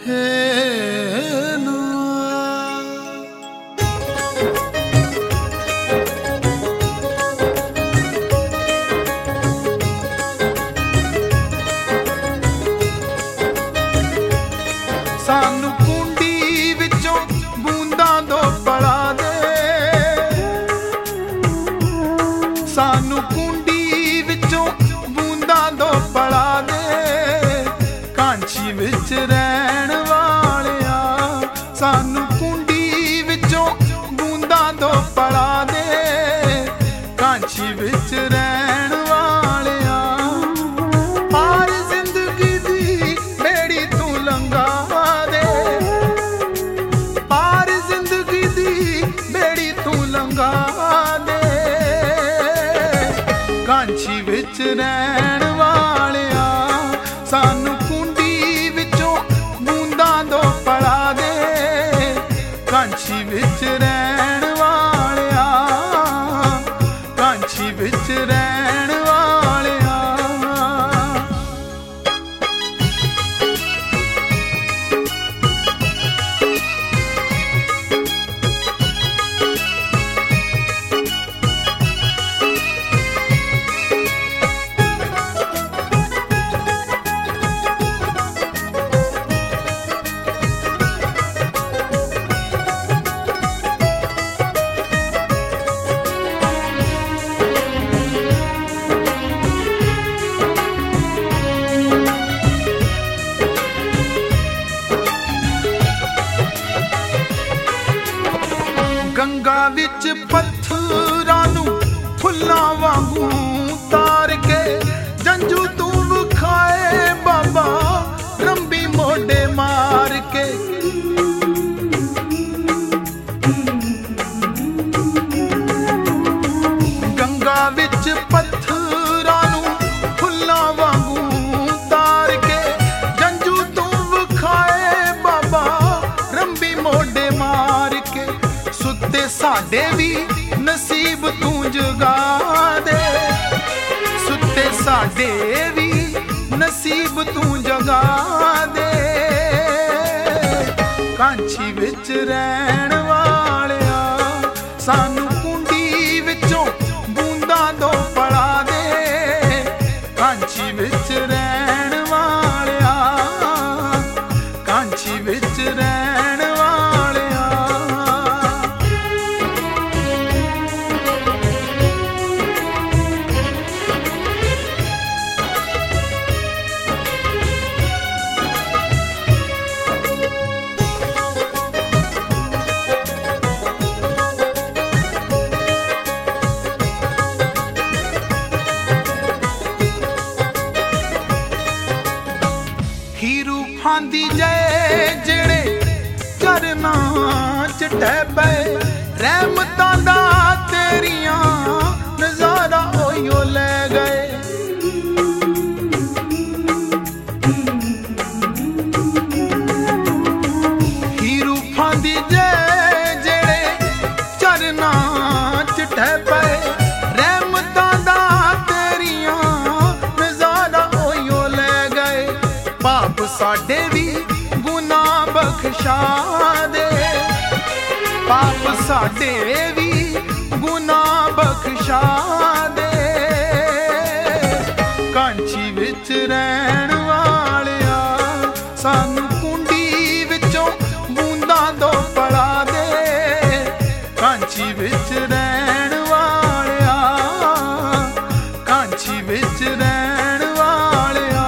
सानू कुंडी विचों बूंदां दो पड़ा दे, सानू कुंडी विचों बूंदां दो पड़ा दे, कांछी विच रहण वालिया सानू कुंडी विचों बूंदां दो पड़ा दे, कांछी विच रहण वालिया पार जिंदगी दी बेड़ी तू लंघा दे, पार जिंदगी दी बेड़ी तू लंघा दे, कांछी विच रहण वालिया सानू कुंडी विचों बूंदां दो पड़ा दे, कांछी विच रहण वालिया, कांछी विच रहण वालिया। गंगा विच पत्थरां नूं फुल्लां वांगू तार के, जंजू तू विखाए बाबा रंबी मोढे मार के, गंगा विच पत्थरां नूं फुल्लां वांगू तार के, जंजू तू विखाए बाबा रंबी मोढे मार के, सुते साडे भी नसीब तू जगा दे, सुते साडे भी नसीब तू जगा दे, कांछी विच रहण वालिया सानू कुंडी विचों बूंदां दो पड़ा दे, कांछी विच रहण वालिया, कांछी विच रहण वालिया। हीरू फांदी जय जेड़े करना च टैपे, रहमतां दा तेरियां नज़ारा ओयो ले गए, हीरू फांदी जय जेड़े करना च टैपे, रहमतां दा तेरियां नज़ारा ओयो ले गए, पाप साडे भी गुनाह बख्शा दे, पाप साडे भी गुनाह बख्शा दे, कांछी विच रहण वालिया सानू कुंडी विचों बूंदां दो पड़ा दे, कांछी विच रहण वालिया, कांछी विच रहण वालिया।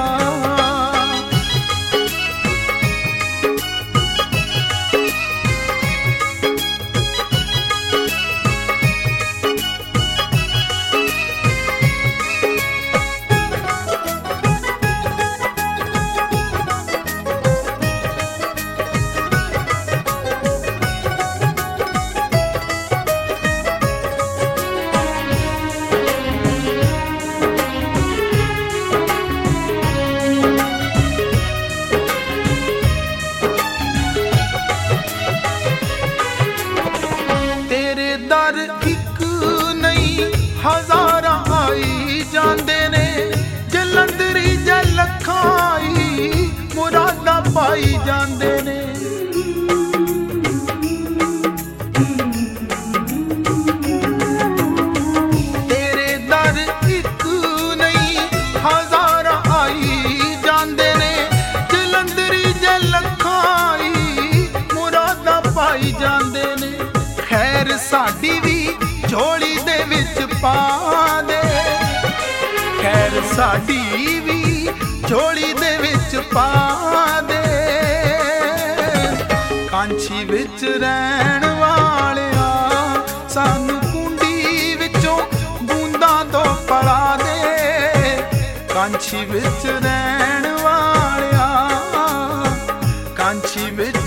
हज़ारा आई जांदे ने, जलंधरी जल खाई मुरादा ਪਾਈ ਜਾਂਦੇ ਨੇ। ਤੇਰੇ ਦਰ ਇੱਕ ਨਹੀਂ ਹਜ਼ਾਰਾਂ ਆਈ ਜਾਂਦੇ ਨੇ, ਜਲੰਧਰੀ ਜੇ ਲੱਖਾਂ ਹੀ ਮੁਰਾਦਾਂ ਪਾਈ ਜਾਂਦੇ ਨੇ। ਖੈਰ ਸਾਡੀ ਵੀ ਝੋਲੀ ਦੇ ਵਿੱਚ ਪਾ ਦੇ, ਖੈਰ ਸਾਡੀ ਵੀ ਝੋਲੀ ਦੇ ਵਿੱਚ ਪਾ ਦੇ। ਕਾਂਛੀ ਵਿੱਚ ਰਹਿਣ ਵਾਲਿਆ ਸਾਨੂੰ ਕੁੰਡੀ ਵਿੱਚੋਂ ਬੂੰਦਾਂ ਤੋਂ ਪਲਾ ਦੇ। ਕਾਂਛੀ ਵਿੱਚ ਰਹਿਣ ਵਾਲਿਆ, ਕਾਂਛੀ ਵਿੱਚ